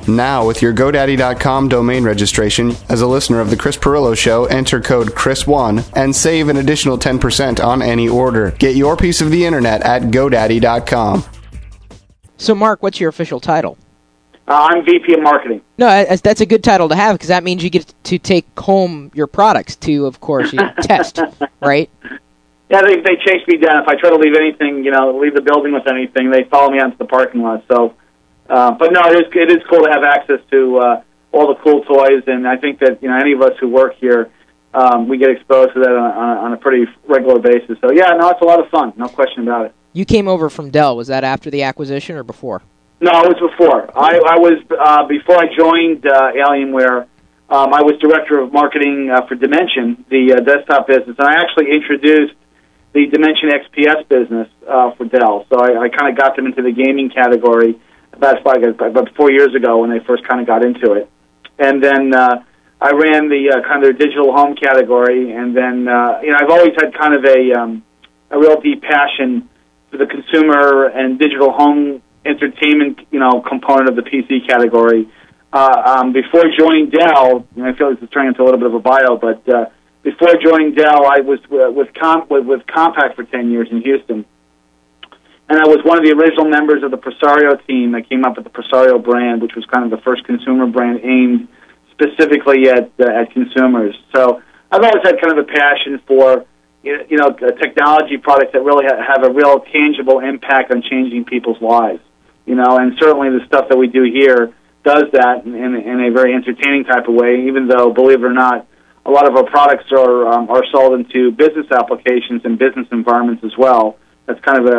Now, with your GoDaddy.com domain registration, as a listener of The Chris Pirillo Show, enter code CHRIS1 and save an additional 10% on any order. Get your piece of the internet at GoDaddy.com. So, Mark, what's your official title? I'm VP of Marketing. No, that's a good title to have, because that means you get to take home your products to, of course, you test, right? Yeah, they chase me down. If I try to leave anything, leave the building with anything, they follow me onto the parking lot. So, but no, it is cool to have access to all the cool toys, and I think that any of us who work here, we get exposed to that on a pretty regular basis. So yeah, no, it's a lot of fun, no question about it. You came over from Dell. Was that after the acquisition or before? No, it was before. I was before I joined Alienware. I was director of marketing for Dimension, the desktop business, and I actually introduced the Dimension XPS business for Dell. So I kind of got them into the gaming category about 4 years ago when they first kind of got into it. And then I ran the kind of digital home category, and then I've always had kind of a real deep passion for the consumer and digital home entertainment, component of the PC category. Before joining Dell, I feel like it's turning into a little bit of a bio, but before joining Dell, I was with Compaq for 10 years in Houston, and I was one of the original members of the Presario team that came up with the Presario brand, which was kind of the first consumer brand aimed specifically at consumers. So I've always had kind of a passion for technology products that really have a real tangible impact on changing people's lives. And certainly the stuff that we do here does that in a very entertaining type of way, even though, believe it or not, a lot of our products are sold into business applications and business environments as well. That's kind of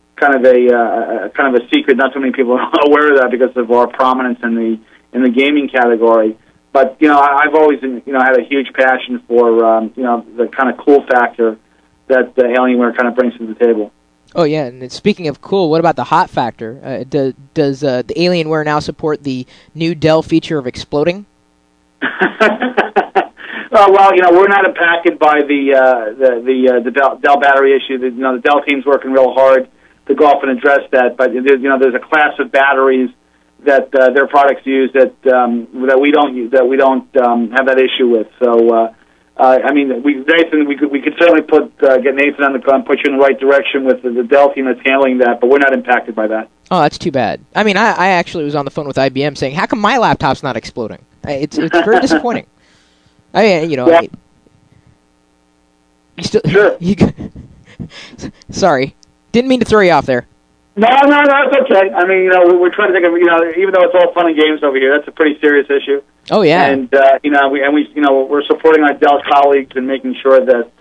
a secret. Not too many people are aware of that because of our prominence in the gaming category. But I've always had a huge passion for the kind of cool factor that Alienware kind of brings to the table. Oh yeah, and speaking of cool, what about the hot factor? Does the Alienware now support the new Dell feature of exploding? Well, we're not impacted by the Dell battery issue. The Dell team's working real hard to go off and address that. But there's a class of batteries that their products use that we don't use, that we don't have that issue with. So. Nathan, we could certainly get Nathan on the call and put you in the right direction with the Dell team that's handling that, but we're not impacted by that. Oh, that's too bad. I actually was on the phone with IBM saying, how come my laptop's not exploding? It's very disappointing. You still, sure. Sorry. Didn't mean to throw you off there. No, it's okay. We're trying to think of, even though it's all fun and games over here, that's a pretty serious issue. Oh yeah. And we're supporting our Dell colleagues and making sure that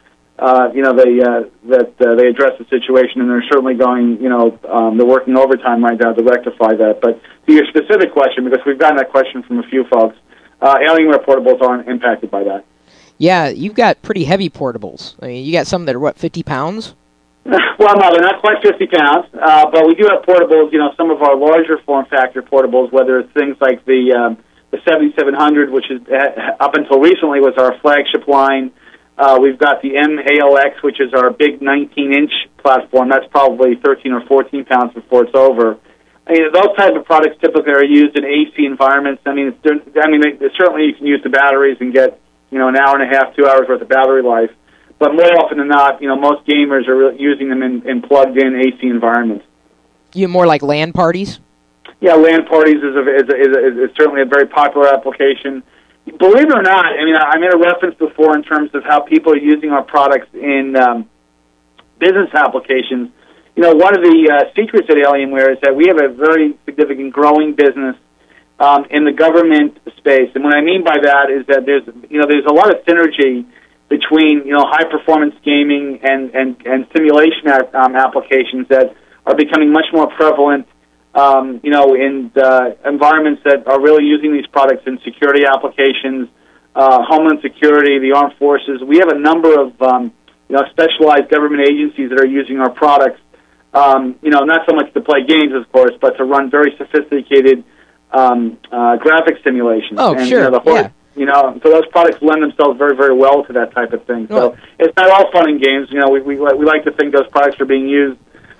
they address the situation, and they're certainly going, they're working overtime right now to rectify that. But to your specific question, because we've gotten that question from a few folks, Alienware portables aren't impacted by that. Yeah, you've got pretty heavy portables. You got some that are 50 pounds? Well, no, they're not quite 50 pounds, but we do have portables. Some of our larger form factor portables, whether it's things like the 7700, which is up until recently was our flagship line. We've got the MALX, which is our big 19-inch platform. That's probably 13 or 14 pounds before it's over. Those type of products typically are used in AC environments. Certainly you can use the batteries and get an hour and a half, 2 hours worth of battery life. But more often than not, most gamers are using them in plugged-in AC environments. You more like LAN parties? Yeah, LAN parties is certainly a very popular application. Believe it or not, I made a reference before in terms of how people are using our products in business applications. One of the secrets at Alienware is that we have a very significant growing business in the government space. And what I mean by that is that there's a lot of synergy between high performance gaming and simulation applications that are becoming much more prevalent in environments that are really using these products in security applications, Homeland Security, the armed forces. We have a number of specialized government agencies that are using our products. Not so much to play games, of course, but to run very sophisticated graphic simulations. Oh, and, sure. So those products lend themselves very, very well to that type of thing. So it's not all fun and games. We like to think those products are being used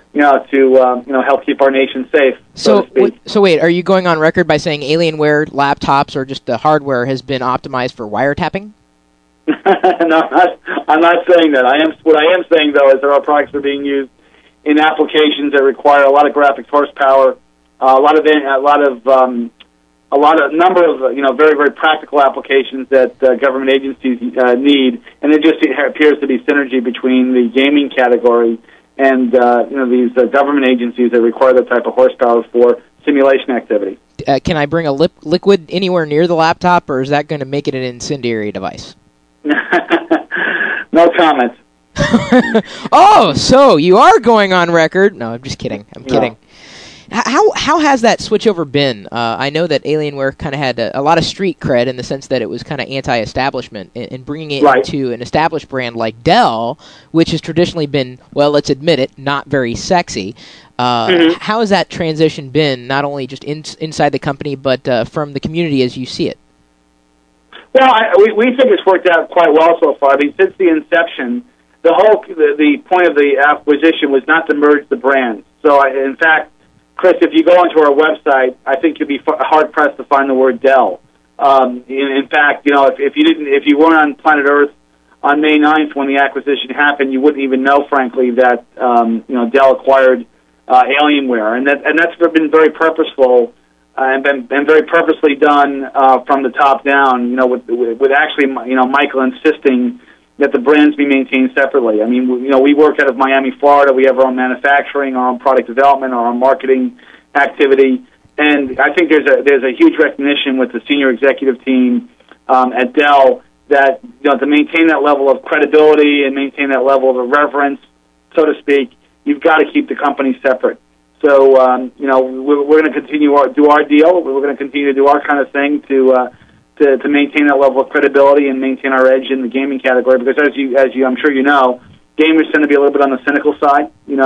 to help keep our nation safe. So wait, are you going on record by saying Alienware laptops or just the hardware has been optimized for wiretapping? No, I'm not saying that. What I am saying though is that our products are being used in applications that require a lot of graphics horsepower, a number of very, very practical applications that government agencies need, and there just appears to be synergy between the gaming category and these government agencies that require that type of horsepower for simulation activity. Can I bring a liquid anywhere near the laptop, or is that going to make it an incendiary device? No comment. Oh, so you are going on record? No, I'm just kidding. I'm kidding. How has that switchover been? I know that Alienware kind of had a lot of street cred in the sense that it was kind of anti-establishment, and bringing it into an established brand like Dell, which has traditionally been, well, let's admit it, not very sexy. How has that transition been, not only just inside the company, but from the community as you see it? Well, we think it's worked out quite well so far. I mean, since the inception, the point of the acquisition was not to merge the brands. So, in fact, Chris, if you go onto our website, I think you'll be hard pressed to find the word Dell. In fact, if you weren't on planet Earth on May 9th when the acquisition happened, you wouldn't even know, frankly, that Dell acquired Alienware, and that's been very purposeful and been very purposely done from the top down. With actually Michael insisting that the brands be maintained separately. I mean, we work out of Miami, Florida. We have our own manufacturing, our own product development, our own marketing activity, and I think there's a huge recognition with the senior executive team at Dell that to maintain that level of credibility and maintain that level of reverence, so to speak, you've got to keep the company separate. So we're going to continue do our deal. We're going to continue to do our kind of thing to maintain that level of credibility and maintain our edge in the gaming category. Because as you I'm sure you know, gamers tend to be a little bit on the cynical side. They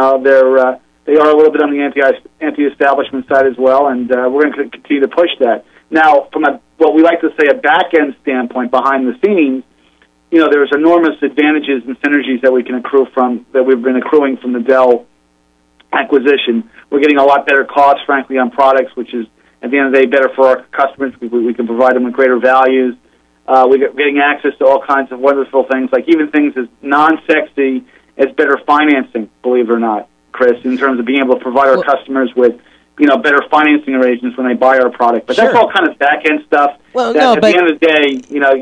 are a little bit on the anti-establishment side as well, and we're going to continue to push that. Now, from what we like to say a back-end standpoint, behind the scenes, there's enormous advantages and synergies that we can accrue that we've been accruing from the Dell acquisition. We're getting a lot better costs, frankly, on products, which is, at the end of the day, better for our customers. We can provide them with greater values. We're getting access to all kinds of wonderful things, like even things as non-sexy as better financing, believe it or not, Chris, in terms of being able to provide our customers with better financing arrangements when they buy our product. But that's all kind of back-end stuff. Well, at the end of the day,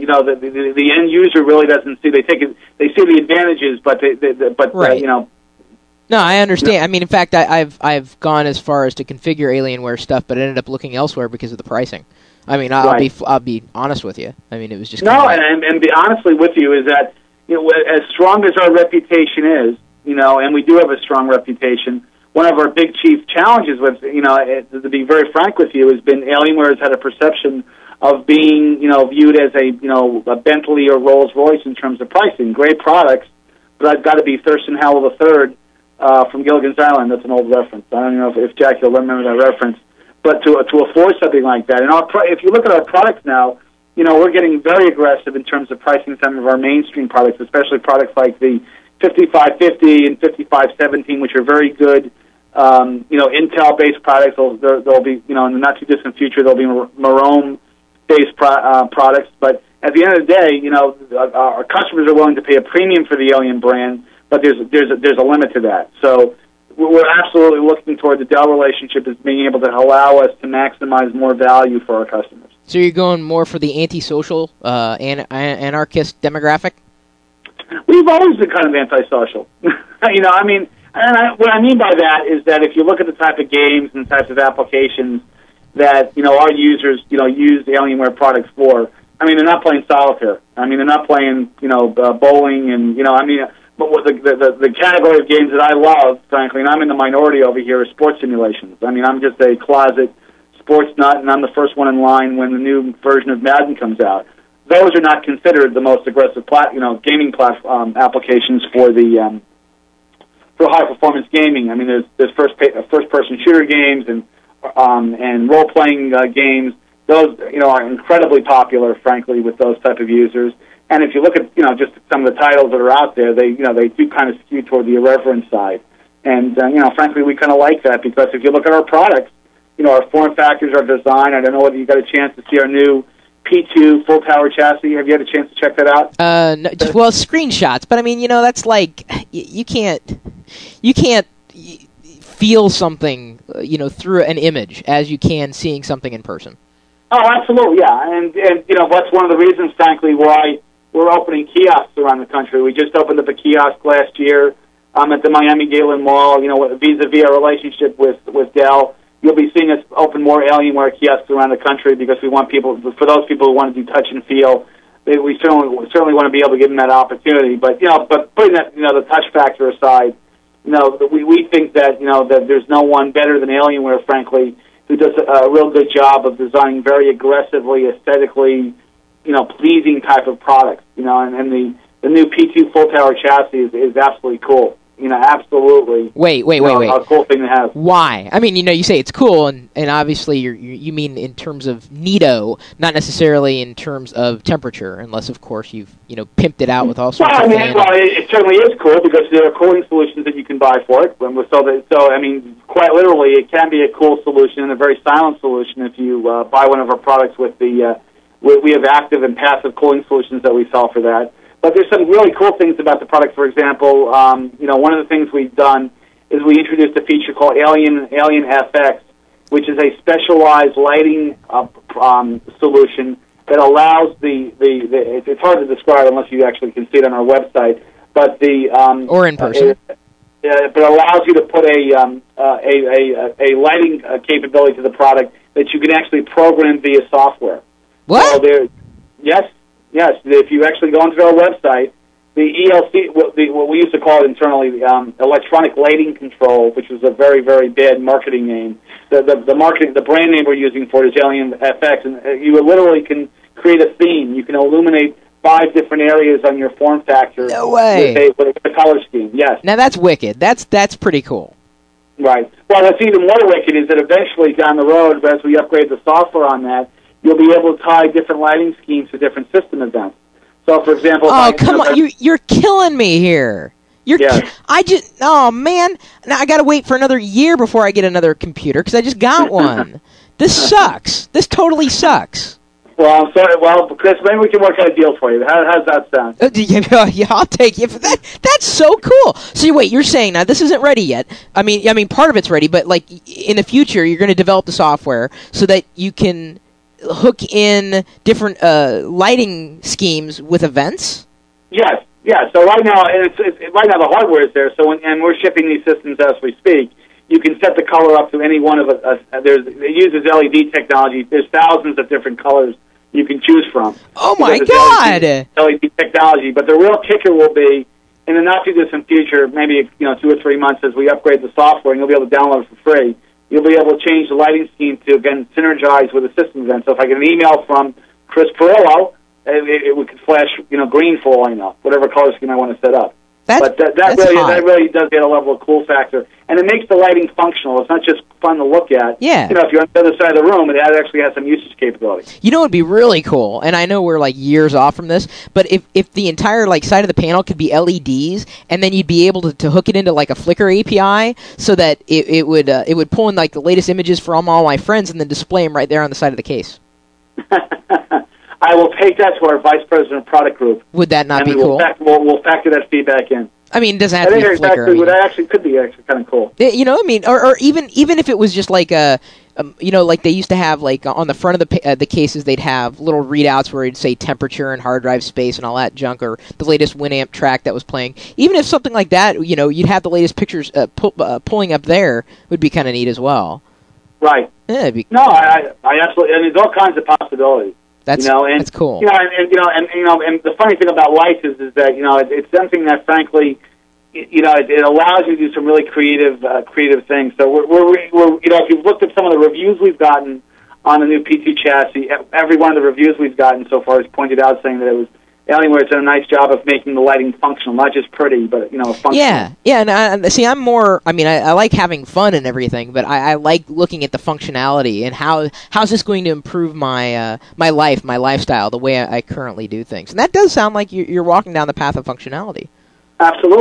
the end user really doesn't see. They see the advantages, but right. No, I understand. I mean, in fact, I've gone as far as to configure Alienware stuff, but ended up looking elsewhere because of the pricing. I mean, I'll be honest with you. I mean, it was just and be honestly with you is that as strong as our reputation is, and we do have a strong reputation. One of our big chief challenges with, to be very frank with you, has been Alienware has had a perception of being, viewed as a Bentley or Rolls Royce in terms of pricing. Great products, but I've got to be Thurston Howell III from Gilligan's Island. That's an old reference. I don't know if Jackie will remember that reference. But to afford something like that, and if you look at our products now, we're getting very aggressive in terms of pricing some of our mainstream products, especially products like the 5550 and 5517, which are very good, Intel-based products. They'll be, in the not-too-distant future, they'll be Marome-based products. But at the end of the day, our customers are willing to pay a premium for the Alien brand, but there's a limit to that. So we're absolutely looking toward the Dell relationship as being able to allow us to maximize more value for our customers. So you're going more for the antisocial, anarchist demographic? We've always been kind of antisocial. What I mean by that is that if you look at the type of games and types of applications that, our users, use the Alienware products for, they're not playing solitaire. They're not playing, bowling and, but what the category of games that I love, frankly, and I'm in the minority over here, is sports simulations. I'm just a closet sports nut, and I'm the first one in line when the new version of Madden comes out. Those are not considered the most aggressive, gaming platform applications for the for high performance gaming. There's first-person shooter games and role-playing games. Those are incredibly popular, frankly, with those type of users. And if you look at just some of the titles that are out there, they do kind of skew toward the irreverent side. And, frankly, we kind of like that because if you look at our products, our form factors, our design, I don't know whether you got a chance to see our new P2 full tower chassis. Have you had a chance to check that out? No, well, screenshots, but I mean, that's like you can't feel something, through an image as you can seeing something in person. Oh, absolutely, yeah, and that's one of the reasons, frankly, why we're opening kiosks around the country. We just opened up a kiosk last year at the Miami Galen Mall. Vis-a-vis our relationship with Dell. You'll be seeing us open more Alienware kiosks around the country because we want for those people who want to do touch and feel, we certainly want to be able to give them that opportunity. But putting that the touch factor aside, we think that that there's no one better than Alienware, frankly, who does a real good job of designing very aggressively, aesthetically, pleasing type of products. And the new P2 full tower chassis is absolutely cool. Absolutely. Wait. A cool thing to have. Why? I mean, you say it's cool, and obviously you mean in terms of neato, not necessarily in terms of temperature, unless of course you've pimped it out with all sorts of things. It certainly is cool because there are cooling solutions that you can buy for it. So I mean, quite literally, it can be a cool solution and a very silent solution if you buy one of our products with the. We have active and passive cooling solutions that we sell for that. But there's some really cool things about the product. For example, one of the things we've done is we introduced a feature called Alien FX, which is a specialized lighting solution that allows it's hard to describe unless you actually can see it on our website, but or in person. But allows you to put a lighting capability to the product that you can actually program via software. What? So Yes. If you actually go onto our website, the ELC, what we used to call it internally, electronic lighting control, which was a very, very bad marketing name. The brand name we're using for it is Alien FX, and you literally can create a theme. You can illuminate 5 different areas on your form factor. No way. With a color scheme. Yes. Now that's wicked. That's pretty cool. Right. Well, that's even more wicked is that eventually down the road, as we upgrade the software on that, you'll be able to tie different lighting schemes to different system events. So, for example... Oh, come on. You're killing me here. Oh, man. Now I got to wait for another year before I get another computer because I just got one. This sucks. This totally sucks. Well, I'm sorry. Well, Chris, maybe we can work out a deal for you. How's that sound? Yeah, I'll take it. That's so cool. So wait, you're saying now this isn't ready yet. I mean, part of it's ready, but like in the future, you're going to develop the software so that you can hook in different lighting schemes with events? Yes. So right now, the hardware is there. So and we're shipping these systems as we speak. You can set the color up to any one of it uses LED technology. There's thousands of different colors you can choose from. Oh my God! LED technology, but the real kicker will be in the not too distant future, maybe 2 or 3 months, as we upgrade the software, and you'll be able to download it for free. You'll be able to change the lighting scheme to, again, synergize with the system event. So if I get an email from Chris Pirillo, it could flash, green for all I know, whatever color scheme I want to set up. But that really does get a level of cool factor. And it makes the lighting functional. It's not just fun to look at. Yeah. If you're on the other side of the room, it actually has some usage capability. It would be really cool, and I know we're like years off from this, but if the entire side of the panel could be LEDs, and then you'd be able to hook it into like a Flickr API so that it would pull in like the latest images from all my friends and then display them right there on the side of the case. I will take that to our Vice President of Product Group. Would that not be cool? We'll factor that feedback in. I mean, it doesn't have to be Flickr. That actually could be kind of cool. Or even if it was just like like they used to have like on the front of the cases, they'd have little readouts where it'd say temperature and hard drive space and all that junk, or the latest Winamp track that was playing. Even if something like that, you'd have the latest pictures pulling up there, would be kind of neat as well. Right. Yeah, I absolutely. And there's all kinds of possibilities. That's cool. And the funny thing about lights is that it's something that frankly, it allows you to do some really creative things. So we're if you've looked at some of the reviews we've gotten on the new P2 chassis, every one of the reviews we've gotten so far has pointed out saying that it was Alienware's done a nice job of making the lighting functional, not just pretty, but functional. Yeah, and see, I'm more. I mean, I like having fun and everything, but I like looking at the functionality and how's this going to improve my my life, my lifestyle, the way I currently do things. And that does sound like you're walking down the path of functionality. Absolutely.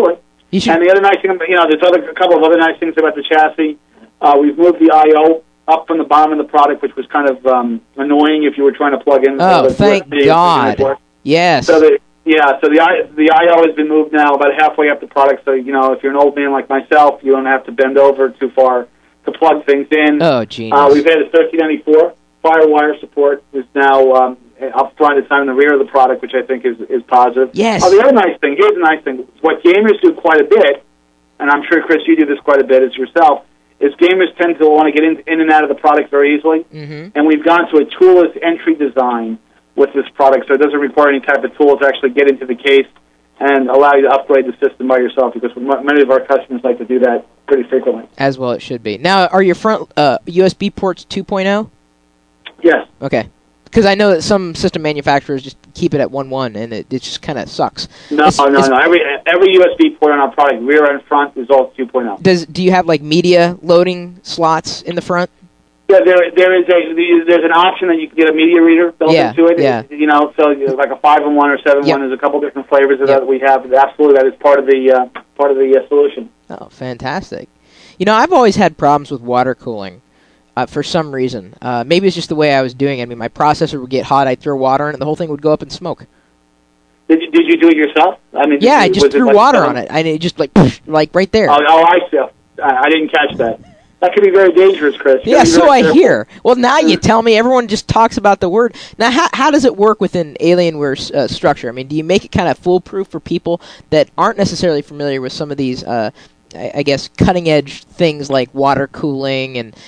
You should. And the other nice thing, there's a couple of other nice things about the chassis. We've moved the I/O up from the bottom of the product, which was kind of annoying if you were trying to plug in. Oh, thank God! Yes. So the I/O has been moved now about halfway up the product. So if you're an old man like myself, you don't have to bend over too far to plug things in. Oh, genius. We've added 1394 FireWire support is now up front. It's not in the rear of the product, which I think is positive. Yes. The other nice thing, here's the nice thing, what gamers do quite a bit, and I'm sure, Chris, you do this quite a bit as yourself, is gamers tend to want to get in and out of the product very easily. Mm-hmm. And we've gone to a toolless entry design with this product, so it doesn't require any type of tool to actually get into the case and allow you to upgrade the system by yourself, because many of our customers like to do that pretty frequently. As well it should be. Now, are your front USB ports 2.0? Yes. Okay. Because I know that some system manufacturers just keep it at 1.1, and it just kind of sucks. No. Every USB port on our product, rear and front, is all 2.0. Do you have like media loading slots in the front? Yeah, there's an option that you can get a media reader built into it. Yeah. So like a 5-in-1 or 7-in-1. Yep. There's a couple different flavors of that we have. Absolutely, that is part of the solution. Oh, fantastic! I've always had problems with water cooling. For some reason. Maybe it's just the way I was doing it. I mean, my processor would get hot, I'd throw water in it, and the whole thing would go up in smoke. Did you do it yourself? I mean, yeah, I just threw water on it. I mean, just like right there. Oh, I see. I didn't catch that. That could be very dangerous, Chris. Yeah, so I hear. Well, now you tell me. Everyone just talks about the word. Now, how does it work within Alienware's structure? I mean, do you make it kind of foolproof for people that aren't necessarily familiar with some of these I guess cutting-edge things like water cooling and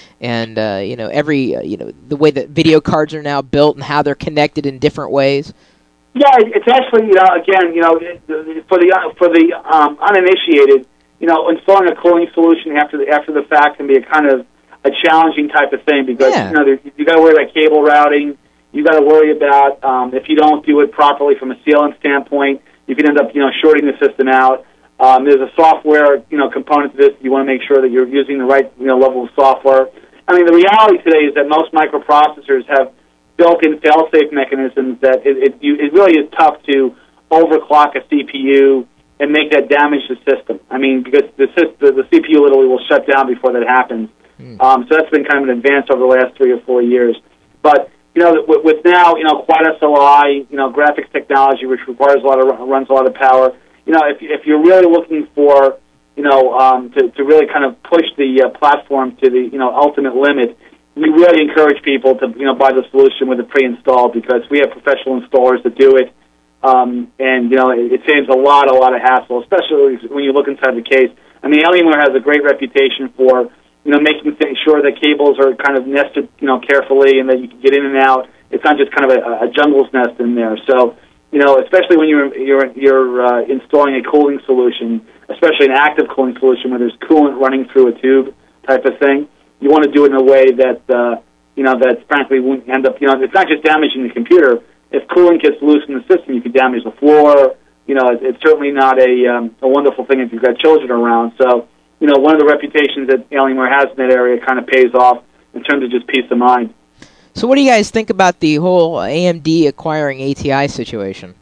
the way that video cards are now built and how they're connected in different ways? Yeah, it's actually for the uninitiated, installing a cooling solution after the fact can be a kind of a challenging type of thing, because you got to worry about cable routing. You got to worry about if you don't do it properly from a sealant standpoint, you can end up shorting the system out. There's a software, component to this. You want to make sure that you're using the right, level of software. I mean, the reality today is that most microprocessors have built-in fail-safe mechanisms that it really is tough to overclock a CPU and make that damage the system. I mean, because the CPU literally will shut down before that happens. So that's been kind of an advance over the last 3 or 4 years. But with now, Quad SOI, graphics technology, which runs a lot of power. If you're really looking for, to really kind of push the platform to the, ultimate limit, we really encourage people to, buy the solution with it pre-installed, because we have professional installers that do it, and it saves a lot of hassle, especially when you look inside the case. I mean, Alienware has a great reputation for, making sure that cables are kind of nested, carefully, and that you can get in and out. It's not just kind of a jungle's nest in there. So, especially when you're installing a cooling solution, especially an active cooling solution where there's coolant running through a tube type of thing, you want to do it in a way that that frankly won't end up. It's not just damaging the computer. If cooling gets loose in the system, you could damage the floor. It's certainly not a wonderful thing if you've got children around. So, one of the reputations that Alienware has in that area kind of pays off in terms of just peace of mind. So what do you guys think about the whole AMD acquiring ATI situation?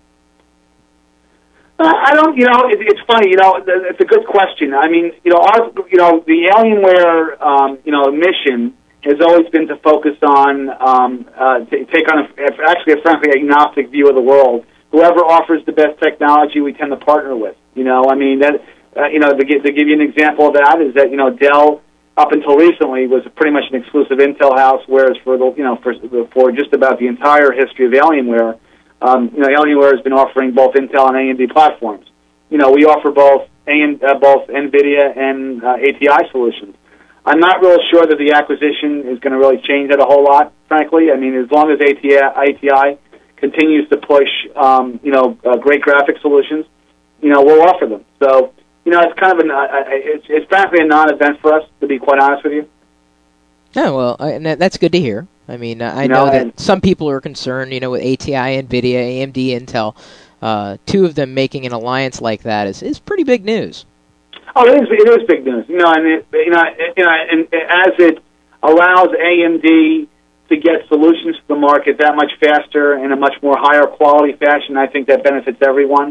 I don't, it's funny, it's a good question. I mean, the Alienware, mission has always been to focus on, take on a frankly agnostic view of the world. Whoever offers the best technology, we tend to partner with. I mean, that, to give you an example of that is that, Dell, up until recently, was pretty much an exclusive Intel house, whereas for just about the entire history of Alienware, Alienware has been offering both Intel and AMD platforms. We offer both NVIDIA and ATI solutions. I'm not real sure that the acquisition is going to really change that a whole lot, frankly. I mean, as long as ATI continues to push, great graphic solutions, we'll offer them. So, it's kind of it's frankly a non-event for us, to be quite honest with you. Oh, well, and that's good to hear. I mean, I know that some people are concerned, with ATI, NVIDIA, AMD, Intel. Two of them making an alliance like that is pretty big news. Oh, it is big news. And as it allows AMD to get solutions to the market that much faster in a much more higher quality fashion, I think that benefits everyone.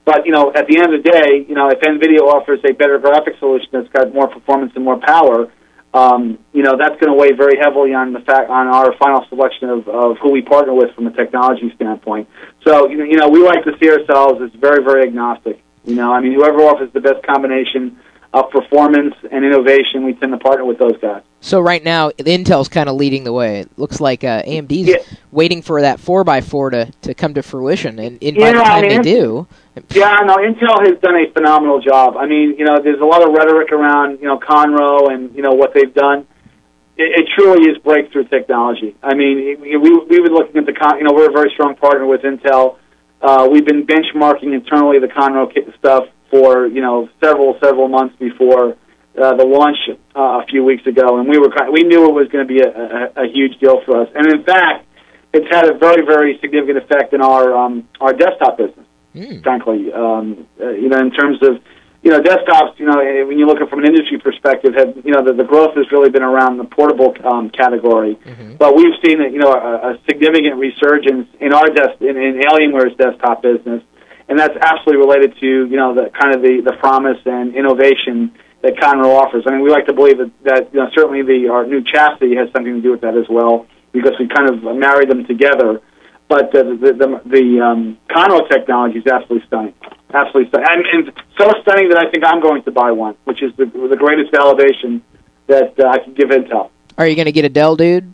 But, at the end of the day, if NVIDIA offers a better graphics solution that's got more performance and more power, that's going to weigh very heavily on our final selection of who we partner with from a technology standpoint. So, we like to see ourselves as very, very agnostic. Whoever offers the best combination of performance and innovation, we tend to partner with those guys. So right now, Intel's kind of leading the way. It looks like AMD's waiting for that 4x4 to come to fruition, and by the time they do... Yeah, no, Intel has done a phenomenal job. There's a lot of rhetoric around, Conroe and, what they've done. It truly is breakthrough technology. We've been looking at we're a very strong partner with Intel. We've been benchmarking internally the Conroe stuff for, several months before the launch a few weeks ago, and we knew it was going to be a huge deal for us. And in fact, it's had a very, very significant effect in our desktop business. Frankly, in terms of desktops, when you look at it from an industry perspective, the growth has really been around the portable category. Mm-hmm. But we've seen a significant resurgence in in Alienware's desktop business, and that's absolutely related to the promise and innovation that Conroe offers. We like to believe that certainly our new chassis has something to do with that as well, because we kind of married them together. But the Conroe technology is absolutely stunning. Absolutely stunning. And so stunning that I think I'm going to buy one, which is the greatest validation that I can give Intel. Are you going to get a Dell, dude?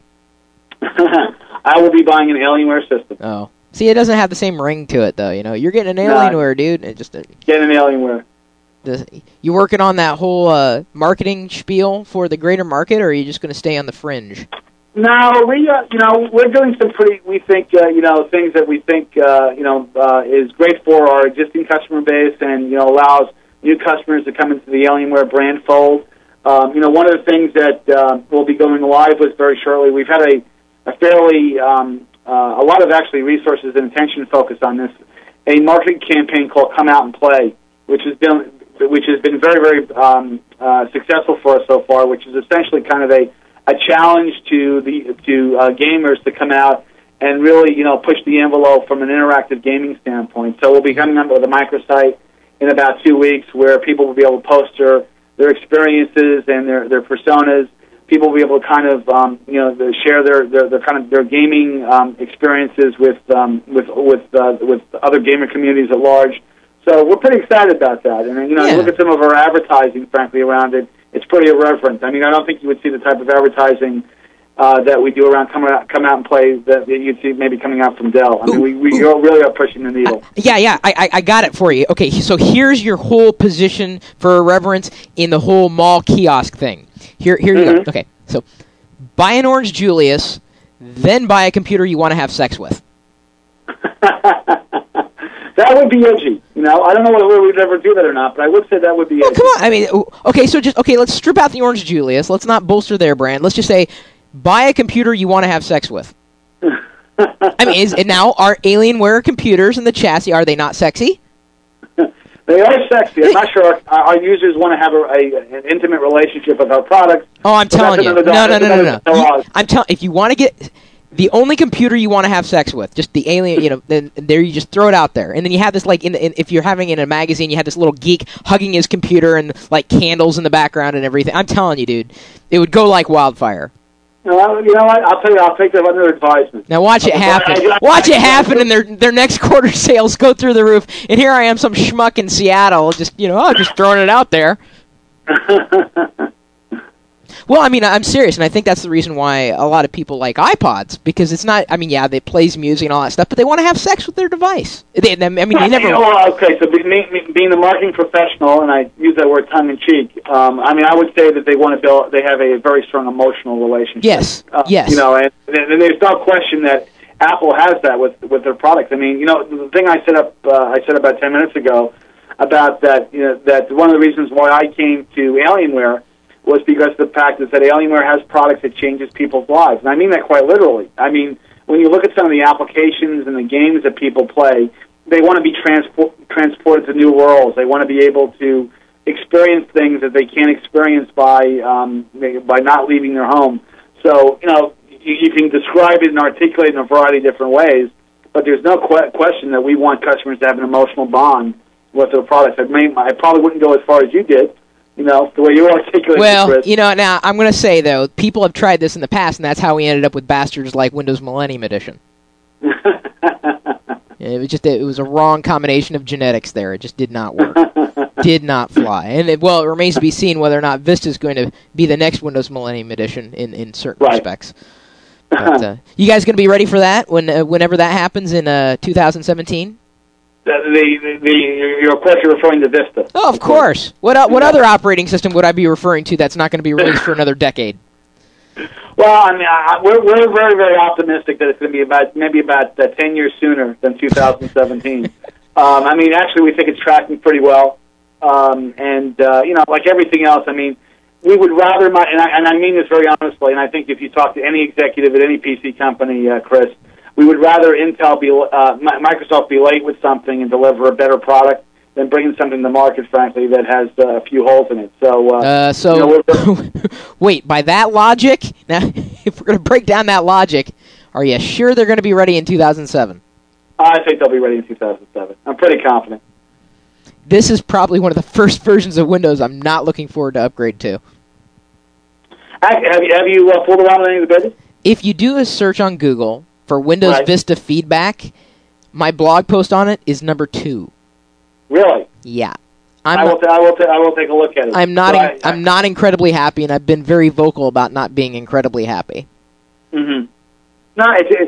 I will be buying an Alienware system. Oh. See, it doesn't have the same ring to it, though. You're getting an Alienware, dude. Getting an Alienware. You working on that whole marketing spiel for the greater market, or are you just going to stay on the fringe? No, we're doing some we think, things that we think, is great for our existing customer base and, allows new customers to come into the Alienware brand fold. One of the things that will be going live with very shortly, we've had a fairly, a lot of actually resources and attention focused on this, a marketing campaign called Come Out and Play, which has been very, very successful for us so far, which is essentially kind of a challenge to gamers to come out and really, push the envelope from an interactive gaming standpoint. So we'll be coming up with a microsite in about 2 weeks where people will be able to post their experiences and their personas. People will be able to kind of, share their gaming experiences with other gamer communities at large. So we're pretty excited about that. And look at some of our advertising, frankly, around it. It's pretty irreverent. I don't think you would see the type of advertising that we do around Come Out and Play that you'd see maybe coming out from Dell. We really are pushing the needle. I got it for you. Okay, so here's your whole position for irreverence in the whole mall kiosk thing. Here you go. Okay, so buy an Orange Julius, then buy a computer you want to have sex with. That would be edgy. I don't know whether we'd ever do that or not, but I would say that would be edgy. Come on. Let's strip out the Orange Julius. Let's not bolster their brand. Let's just say, buy a computer you want to have sex with. Now, are Alienware computers and the chassis, are they not sexy? They are sexy. I'm not sure our users want to have an intimate relationship with our products. Oh, I'm telling you. No. I'm telling. If you want to get the only computer you want to have sex with, just the Alien, then there you just throw it out there, and then you have this if you're having in a magazine, you have this little geek hugging his computer and like candles in the background and everything. I'm telling you, dude, it would go like wildfire. Well, you know what? I'll tell you, I'll take that under advisement. Now watch it happen. Watch it happen, and their next quarter sales go through the roof. And here I am, some schmuck in Seattle, just throwing it out there. Well, I'm serious, and I think that's the reason why a lot of people like iPods, because it's not. It plays music and all that stuff, but they want to have sex with their device. They never. Okay, so being a marketing professional, and I use that word tongue in cheek. I would say that they want to build. They have a very strong emotional relationship. Yes. Yes. And there's no question that Apple has that with their products. The thing I said about 10 minutes ago about that. That one of the reasons why I came to Alienware was because the fact is that Alienware has products that changes people's lives. And I mean that quite literally. When you look at some of the applications and the games that people play, they want to be transported to new worlds. They want to be able to experience things that they can't experience by not leaving their home. So, you can describe it and articulate it in a variety of different ways, but there's no question that we want customers to have an emotional bond with their products. I probably wouldn't go as far as you did, the way you articulated. Well, Chris. now I'm going to say though, people have tried this in the past, and that's how we ended up with bastards like Windows Millennium Edition. It was a wrong combination of genetics there. It just did not work. Did not fly. And it remains to be seen whether or not Vista is going to be the next Windows Millennium Edition in certain respects. But, you guys going to be ready for that whenever that happens in 2017? Of course, you're referring to Vista. Oh, of course. What other operating system would I be referring to that's not going to be released for another decade? Well, I mean, we're very, very optimistic that it's going to be maybe about 10 years sooner than 2017. I mean, actually, we think it's tracking pretty well. Like everything else, I mean, we would rather, and I mean this very honestly, and I think if you talk to any executive at any PC company, Chris, we would rather Microsoft be late with something and deliver a better product than bringing something to market, frankly, that has a few holes in it. Wait, by that logic, now, if we're going to break down that logic, are you sure they're going to be ready in 2007? I think they'll be ready in 2007. I'm pretty confident. This is probably one of the first versions of Windows I'm not looking forward to upgrade to. Have you fooled around with any of the bits? If you do a search on Google for Windows Vista feedback, my blog post on it is number 2. Really? Yeah. I will take a look at it. I'm not incredibly happy, and I've been very vocal about not being incredibly happy. Mm-hmm. No,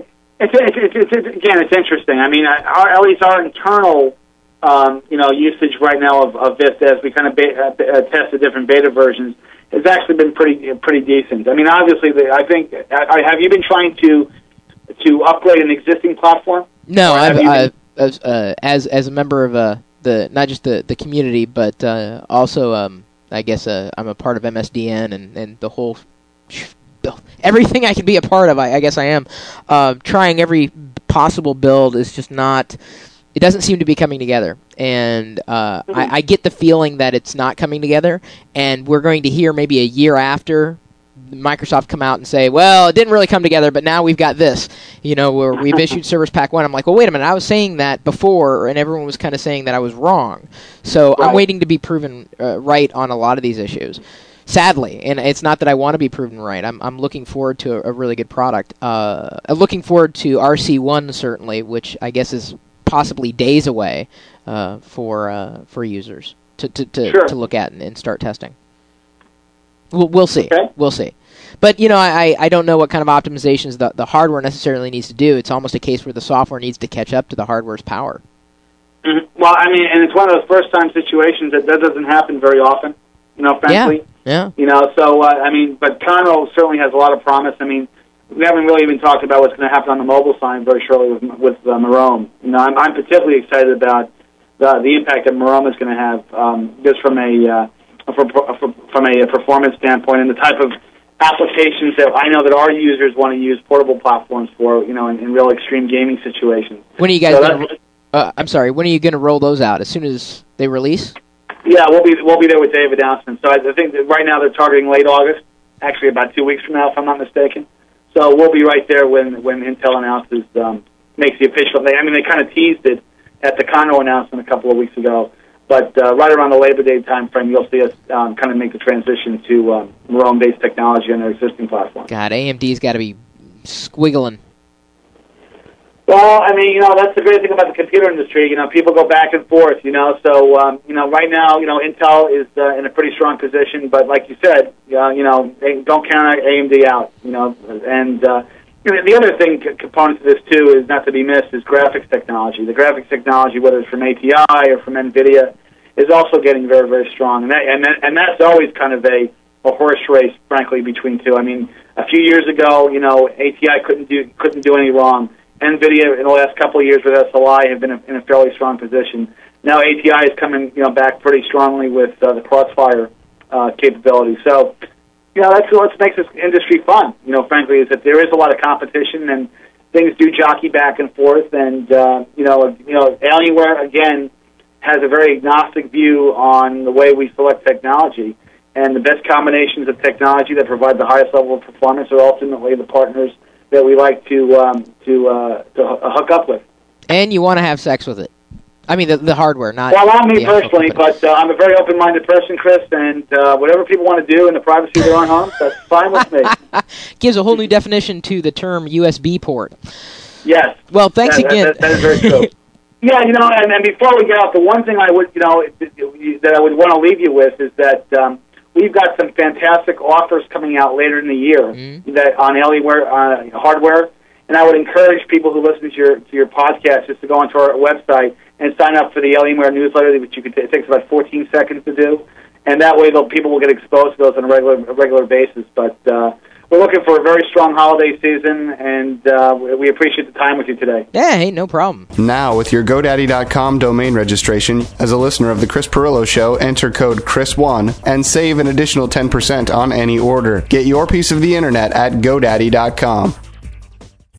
it's interesting. I mean, at least our internal usage right now of Vista, as we kind of test the different beta versions, has actually been pretty decent. I mean, obviously, I think. Have you been trying to upgrade an existing platform? No, as a member of not just the community, but also I guess I'm a part of MSDN and the whole everything I can be a part of. I guess I am trying every possible build is just not. It doesn't seem to be coming together, and I get the feeling that it's not coming together, and we're going to hear maybe a year after Microsoft come out and say, well, it didn't really come together, but now we've got this, where we've issued Service Pack 1. I'm like, well, wait a minute, I was saying that before, and everyone was kind of saying that I was wrong. So I'm waiting to be proven right on a lot of these issues. Sadly, and it's not that I want to be proven right. I'm looking forward to a really good product. Looking forward to RC1, certainly, which I guess is possibly days away for users to look at and start testing. We'll see. Okay. We'll see. But, I don't know what kind of optimizations the hardware necessarily needs to do. It's almost a case where the software needs to catch up to the hardware's power. Mm-hmm. Well, I mean, and it's one of those first-time situations that doesn't happen very often, frankly. Yeah. But Conroe certainly has a lot of promise. I mean, we haven't really even talked about what's going to happen on the mobile side very shortly with Marome. I'm particularly excited about the impact that Marome is going to have just from a performance standpoint and the type of applications that I know that our users want to use portable platforms for, in real extreme gaming situations. When are you guys? When are you going to roll those out? As soon as they release? Yeah, we'll be there with day of announcement. So I think that right now they're targeting late August, actually about 2 weeks from now, if I'm not mistaken. So we'll be right there when Intel announces, makes the official. They kind of teased it at the Conroe announcement a couple of weeks ago. But right around the Labor Day timeframe, you'll see us kind of make the transition to Marome-based technology on their existing platform. God, AMD's got to be squiggling. Well, that's the great thing about the computer industry. People go back and forth, So, right now, Intel is in a pretty strong position. But like you said, don't count AMD out, And the other component to this, too, is not to be missed, is graphics technology. The graphics technology, whether it's from ATI or from NVIDIA, is also getting very, very strong. And that's always kind of a horse race, frankly, between two. I mean, a few years ago, ATI couldn't do any wrong. NVIDIA, in the last couple of years with SLI, have been in a fairly strong position. Now ATI is coming back pretty strongly with the Crossfire capability. So, that's what makes this industry fun, frankly, is that there is a lot of competition and things do jockey back and forth. And, Alienware, again, has a very agnostic view on the way we select technology. And the best combinations of technology that provide the highest level of performance are ultimately the partners that we like to hook up with. And you want to have sex with it. I mean, the hardware, not... Well, not me the actual personally, company. but I'm a very open-minded person, Chris, and whatever people want to do in the privacy of their own homes, that's fine with me. Gives a whole new definition to the term USB port. Yes. Well, thanks again. That is very true. Yeah, and before we get out, the one thing I would, that I would want to leave you with is that we've got some fantastic offers coming out later in the year that on Alienware hardware, and I would encourage people who listen to your podcast just to go onto our website and sign up for the Alienware newsletter, which it takes about 14 seconds to do, and that way people will get exposed to those on a regular basis. But we're looking for a very strong holiday season, and we appreciate the time with you today. Yeah, hey, no problem. Now, with your GoDaddy.com domain registration, as a listener of The Chris Pirillo Show, enter code CHRIS1 and save an additional 10% on any order. Get your piece of the internet at GoDaddy.com.